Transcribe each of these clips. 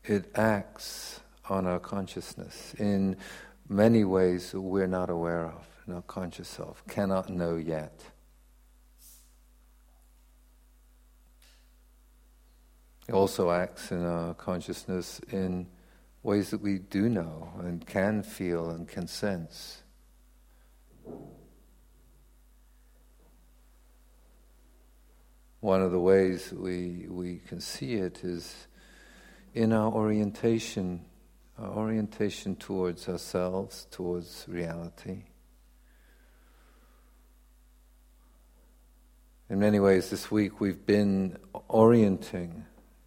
it acts on our consciousness in many ways that we're not aware of, not conscious of, cannot know yet. It also acts in our consciousness in ways that we do know and can feel and can sense. One of the ways we can see it is in our orientation towards ourselves, towards reality. In many ways this week we've been orienting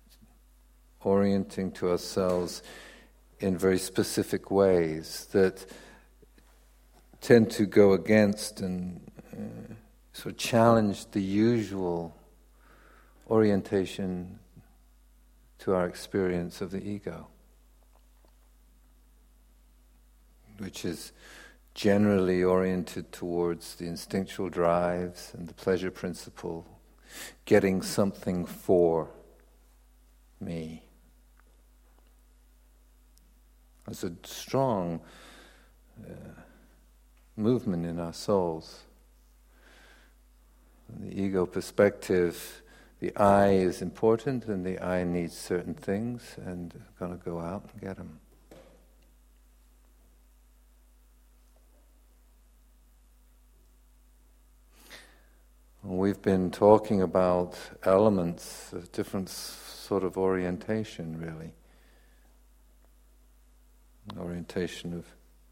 to ourselves in very specific ways that tend to go against and sort of challenge the usual orientation to our experience of the ego, which is generally oriented towards the instinctual drives and the pleasure principle, getting something for me. There's a strong movement in our souls. In the ego perspective, the I is important and the I needs certain things and going to go out and get them. We've been talking about elements of different sort of orientation, really. Orientation of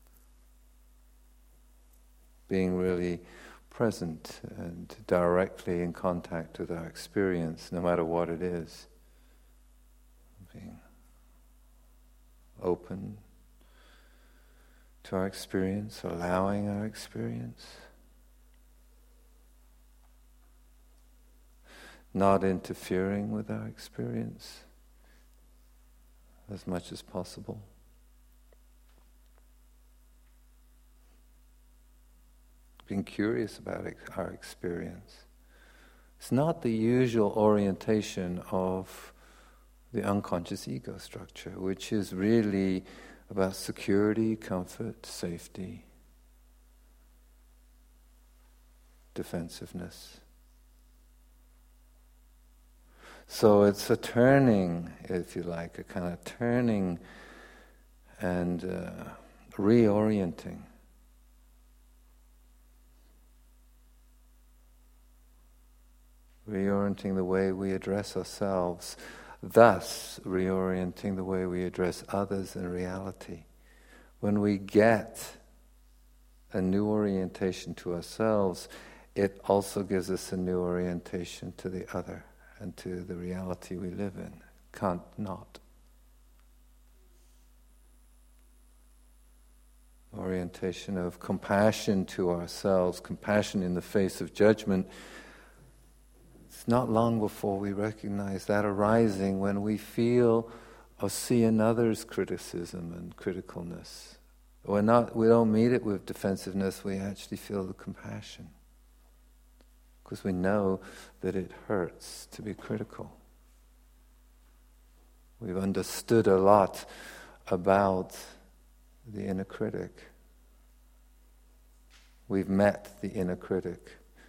being really present and directly in contact with our experience, no matter what it is. Being open to our experience, allowing our experience. Not interfering with our experience as much as possible. Being curious about our experience. It's not the usual orientation of the unconscious ego structure, which is really about security, comfort, safety, defensiveness. So it's a turning, if you like, a kind of turning and reorienting. Reorienting the way we address ourselves, thus reorienting the way we address others in reality. When we get a new orientation to ourselves, it also gives us a new orientation to the other and to the reality we live in. Can't not. Orientation of compassion to ourselves, compassion in the face of judgment. It's not long before we recognize that arising when we feel or see another's criticism and criticalness. We don't meet it with defensiveness, we actually feel the compassion. Because we know that it hurts to be critical. We've understood a lot about the inner critic. We've met the inner critic.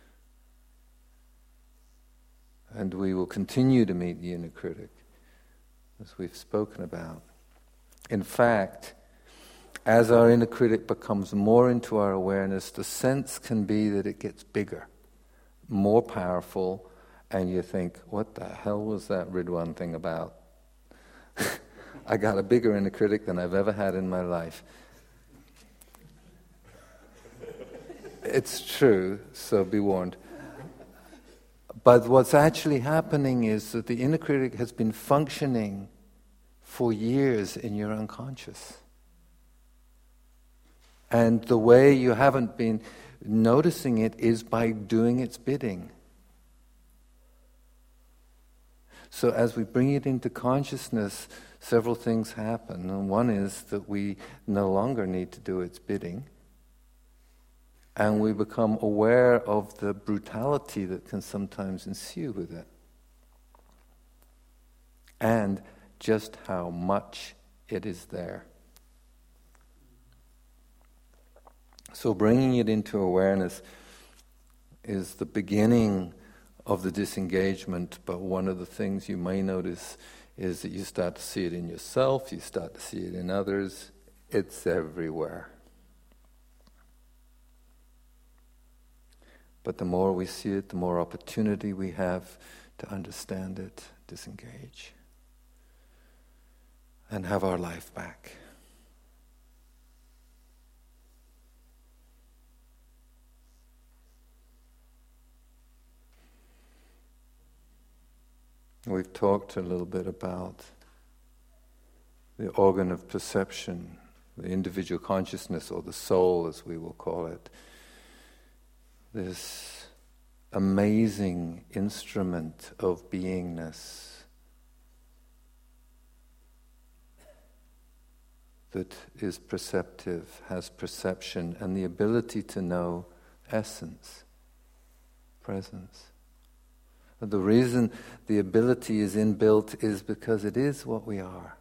And we will continue to meet the inner critic, as we've spoken about. In fact, as our inner critic becomes more into our awareness, the sense can be that it gets bigger, more powerful, and you think, what the hell was that Ridwan thing about? I got a bigger inner critic than I've ever had in my life. It's true, so be warned. But what's actually happening is that the inner critic has been functioning for years in your unconscious. And the way you haven't been noticing it is by doing its bidding. So as we bring it into consciousness, several things happen. And one is that we no longer need to do its bidding. And we become aware of the brutality that can sometimes ensue with it. And just how much it is there. So bringing it into awareness is the beginning of the disengagement, but one of the things you may notice is that you start to see it in yourself, you start to see it in others. It's everywhere. But the more we see it, the more opportunity we have to understand it, disengage, and have our life back. We've talked a little bit about the organ of perception, the individual consciousness, or the soul as we will call it. This amazing instrument of beingness that is perceptive, has perception, and the ability to know essence, presence. The reason the ability is inbuilt is because it is what we are.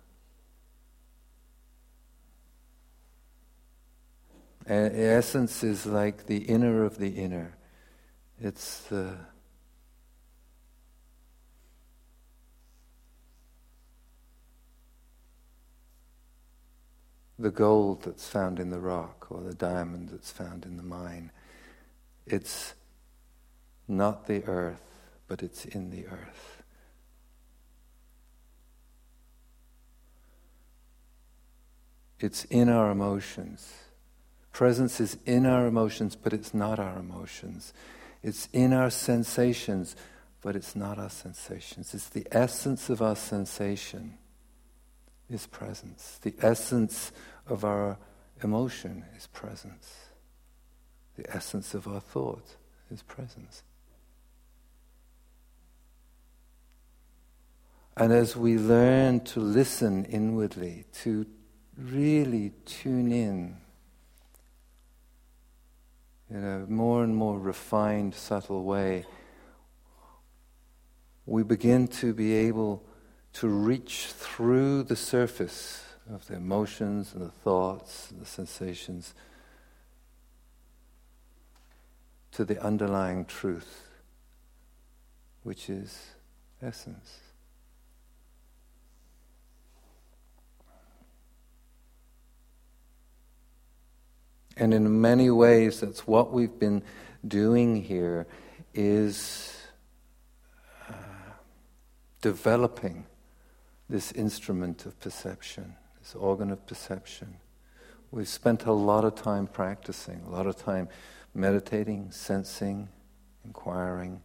Essence is like the inner of the inner. It's the gold that's found in the rock, or the diamond that's found in the mine. It's not the earth, but it's in the earth. It's in our emotions. Presence is in our emotions, but it's not our emotions. It's in our sensations, but it's not our sensations. It's the essence of our sensation is presence. The essence of our emotion is presence. The essence of our thought is presence. And as we learn to listen inwardly, to really tune in, in a more and more refined, subtle way, we begin to be able to reach through the surface of the emotions and the thoughts and the sensations to the underlying truth, which is essence. And in many ways, that's what we've been doing here, is developing this instrument of perception, this organ of perception. We've spent a lot of time practicing, a lot of time meditating, sensing, inquiring.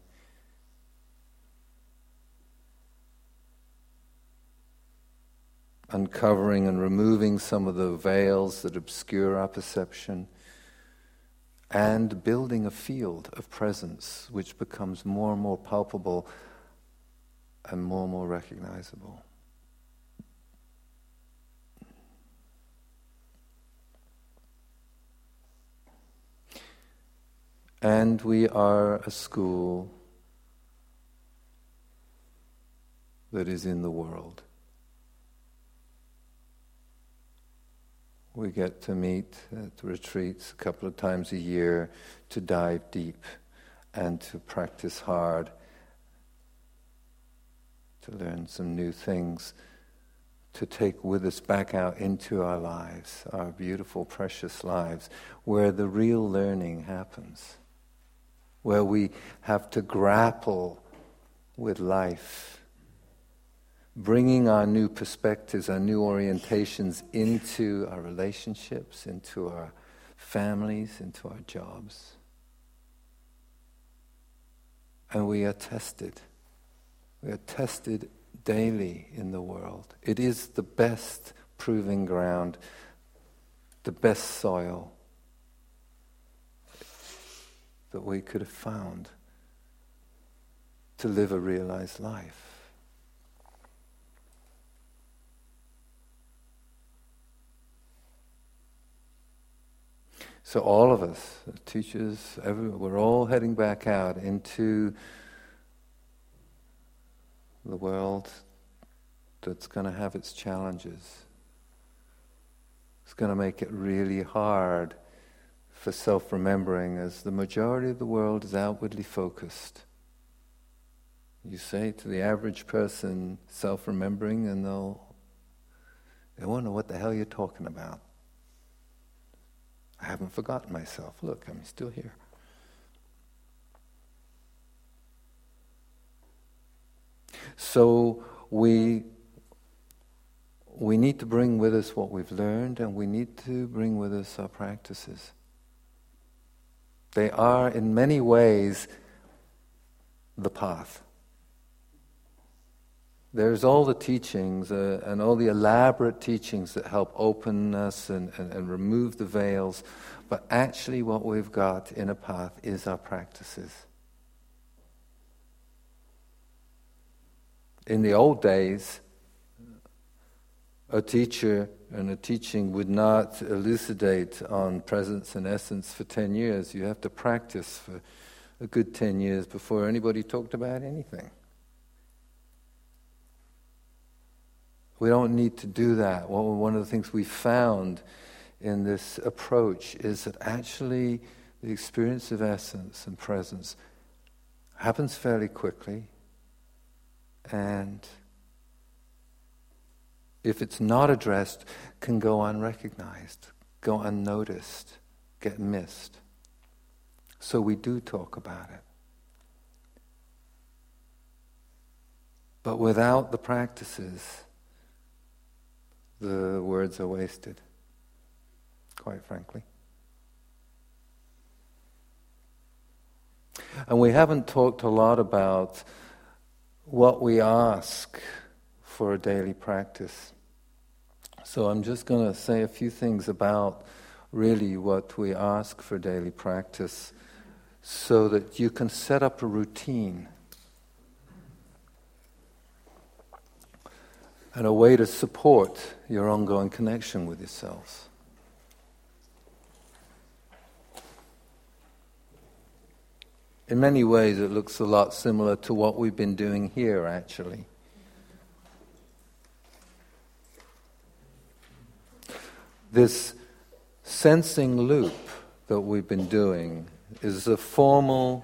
Uncovering and removing some of the veils that obscure our perception, and building a field of presence which becomes more and more palpable and more recognizable. And we are a school that is in the world. We get to meet at retreats a couple of times a year to dive deep and to practice hard, to learn some new things, to take with us back out into our lives, our beautiful, precious lives, where the real learning happens, where we have to grapple with life, bringing our new perspectives, our new orientations into our relationships, into our families, into our jobs. And we are tested. We are tested daily in the world. It is the best proving ground, the best soil that we could have found to live a realized life. So all of us, teachers, we're all heading back out into the world that's going to have its challenges. It's going to make it really hard for self-remembering, as the majority of the world is outwardly focused. You say to the average person, self-remembering, and they won't know what the hell you're talking about. I haven't forgotten myself. Look, I'm still here. So we need to bring with us what we've learned, and we need to bring with us our practices. They are, in many ways, the path. There's all the teachings and all the elaborate teachings that help open us and remove the veils, but actually what we've got in a path is our practices. In the old days, a teacher and a teaching would not elucidate on presence and essence for 10 years. You have to practice for a good 10 years before anybody talked about anything. We don't need to do that. Well, one of the things we found in this approach is that actually the experience of essence and presence happens fairly quickly, and if it's not addressed, can go unrecognized, go unnoticed, get missed. So we do talk about it. But without the practices, the words are wasted, quite frankly. And we haven't talked a lot about what we ask for a daily practice. So I'm just going to say a few things about really what we ask for daily practice so that you can set up a routine and a way to support your ongoing connection with yourselves. In many ways, it looks a lot similar to what we've been doing here, actually. This sensing loop that we've been doing is the formal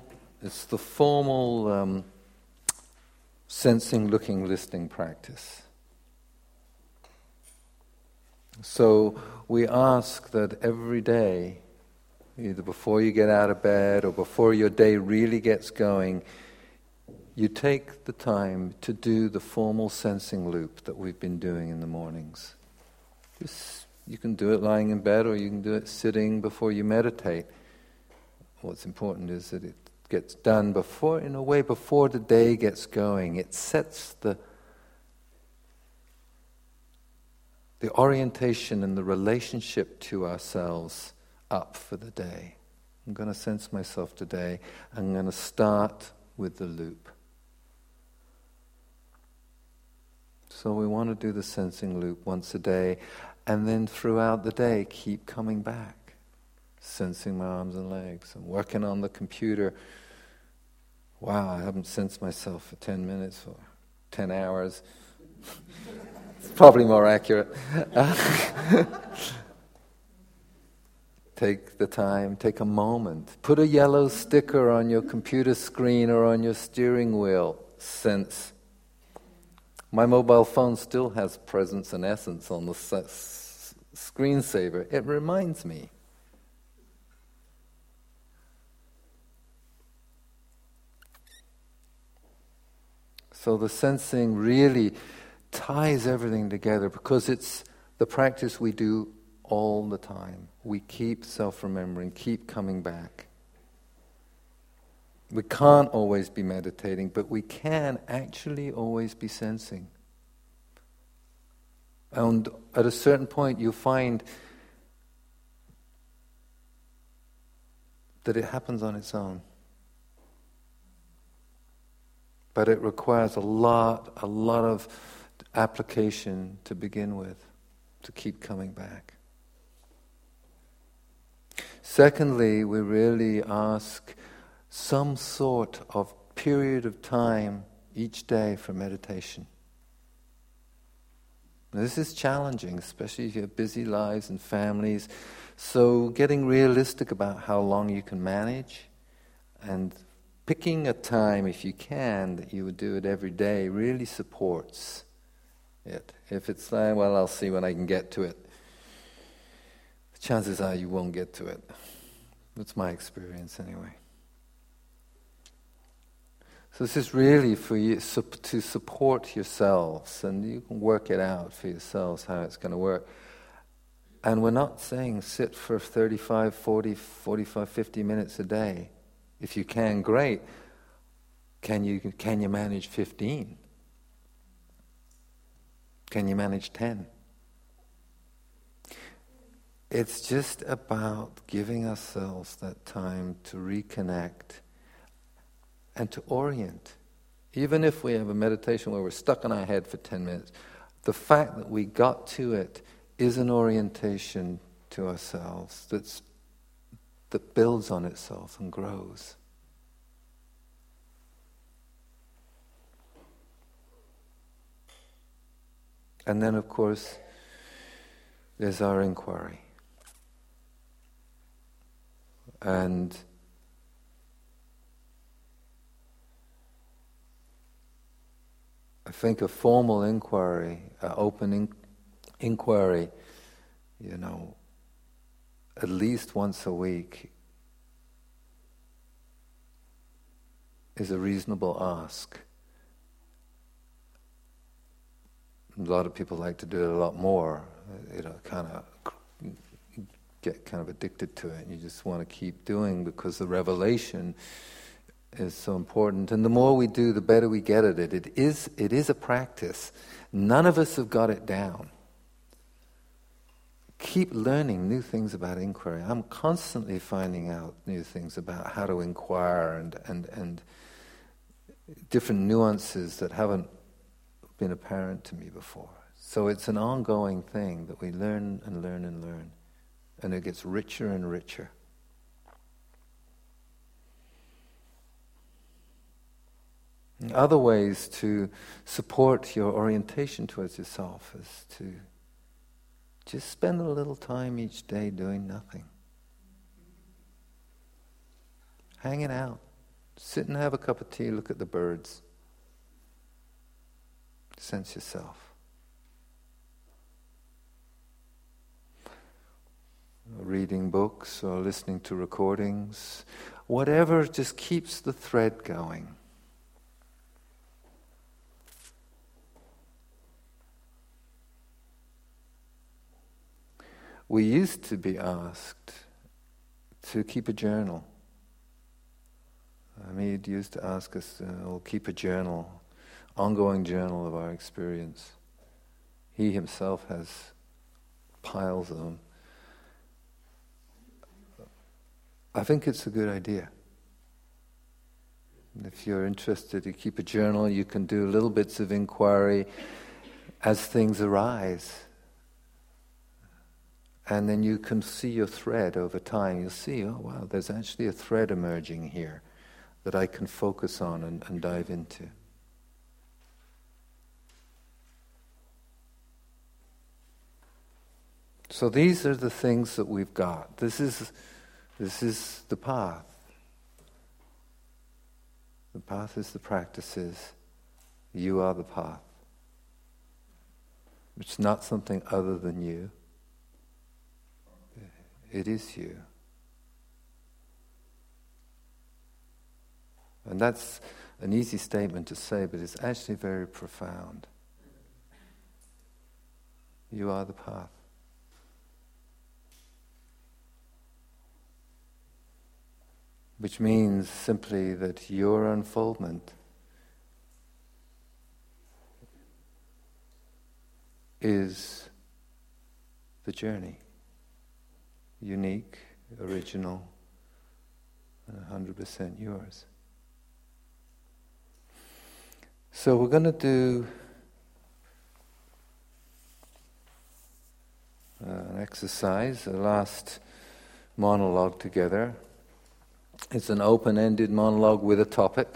sensing, looking, listening practice. So we ask that every day, either before you get out of bed or before your day really gets going, you take the time to do the formal sensing loop that we've been doing in the mornings. You can do it lying in bed, or you can do it sitting before you meditate. What's important is that it gets done before the day gets going. It sets the orientation and the relationship to ourselves up for the day. I'm going to sense myself today. I'm going to start with the loop. So we want to do the sensing loop once a day, and then throughout the day keep coming back, sensing my arms and legs. I'm working on the computer. Wow, I haven't sensed myself for 10 minutes or 10 hours. It's probably more accurate. Take the time, take a moment. Put a yellow sticker on your computer screen or on your steering wheel. Sense. My mobile phone still has presence and essence on the screensaver. It reminds me. So the sensing really ties everything together because it's the practice we do all the time. We keep self-remembering, keep coming back. We can't always be meditating, but we can actually always be sensing. And at a certain point you find that it happens on its own. But it requires a lot of application to begin with, to keep coming back. Secondly, we really ask some sort of period of time each day for meditation. This is challenging, especially if you have busy lives and families. So getting realistic about how long you can manage and picking a time, if you can, that you would do it every day really supports it. If it's like, well, I'll see when I can get to it, the chances are you won't get to it. That's my experience anyway. So this is really for you to support yourselves, and you can work it out for yourselves how it's going to work. And we're not saying sit for 35, 40, 45, 50 minutes a day. If you can, great. Can you manage 15? Can you manage 10? It's just about giving ourselves that time to reconnect and to orient. Even if we have a meditation where we're stuck in our head for 10 minutes, the fact that we got to it is an orientation to ourselves that builds on itself and grows. And then, of course, there's our inquiry. And I think a formal inquiry, open inquiry, at least once a week is a reasonable ask. A lot of people like to do it a lot more. Kind of get kind of addicted to it. You just want to keep doing because the revelation is so important. And the more we do, the better we get at it. It is a practice. None of us have got it down. Keep learning new things about inquiry. I'm constantly finding out new things about how to inquire and different nuances that haven't been apparent to me before. So it's an ongoing thing that we learn and learn and learn. And it gets richer and richer. And other ways to support your orientation towards yourself is to just spend a little time each day doing nothing. Hanging out. Sit and have a cup of tea, look at the birds. Sense yourself. Reading books or listening to recordings. Whatever just keeps the thread going. We used to be asked to keep a journal. Hamid used to ask us, we'll keep a journal, ongoing journal of our experience. He himself has piles of them. I think it's a good idea. If you're interested to keep a journal, you can do little bits of inquiry as things arise. And then you can see your thread over time. You'll see, oh wow, there's actually a thread emerging here that I can focus on and dive into. So these are the things that we've got. This is the path. The path is the practices. You are the path. It's not something other than you. It is you. And that's an easy statement to say, but it's actually very profound. You are the path. Which means simply that your unfoldment is the journey. Unique, original, and 100% yours. So we're going to do an exercise, a last monologue together. It's an open-ended monologue with a topic.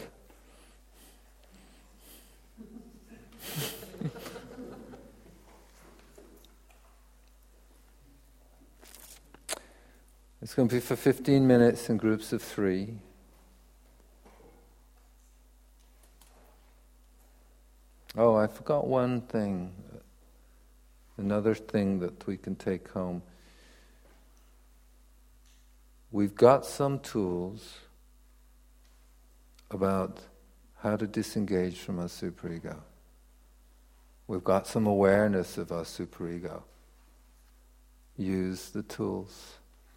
going to be for 15 minutes in groups of 3. Oh, I forgot one thing. Another thing that we can take home. We've got some tools about how to disengage from our superego. We've got some awareness of our superego. Use the tools.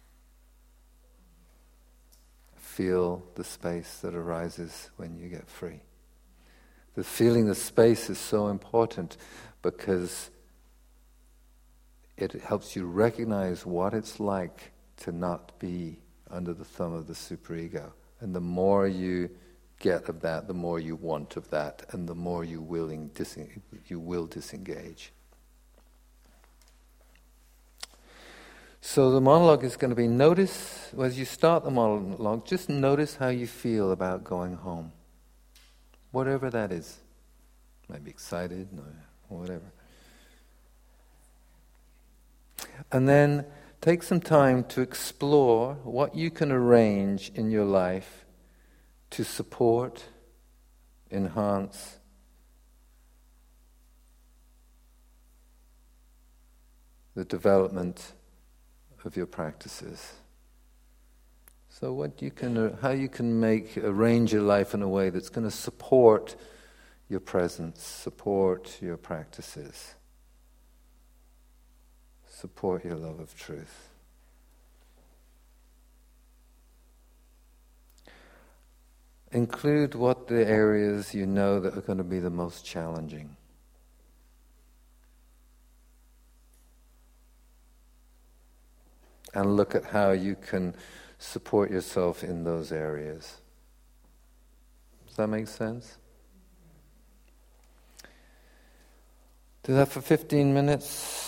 Feel the space that arises when you get free. The feeling the space is so important because it helps you recognize what it's like to not be under the thumb of the superego. And the more you get of that, the more you want of that, and the more you will disengage. So the monologue is going to be, notice, as you start the monologue, just notice how you feel about going home. Whatever that is. Might be excited, or whatever. And then take some time to explore what you can arrange in your life to support, enhance, the development of your practices. So how you can arrange your life in a way that's going to support your presence, support your practices, support your love of truth. Include what the areas you know that are going to be the most challenging. And look at how you can support yourself in those areas. Does that make sense? Do that for 15 minutes.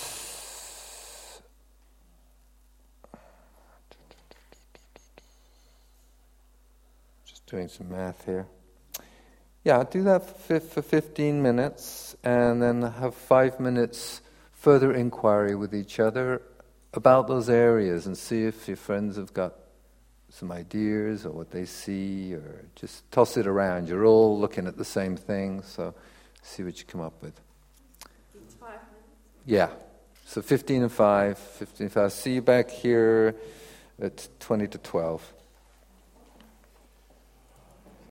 Just doing some math here. Yeah, do that for 15 minutes and then have 5 minutes further inquiry with each other about those areas and see if your friends have got some ideas or what they see, or just toss it around. You're all looking at the same thing, so see what you come up with. It's 5 minutes? Yeah. So 15 and 5. See you back here at 20 to 12.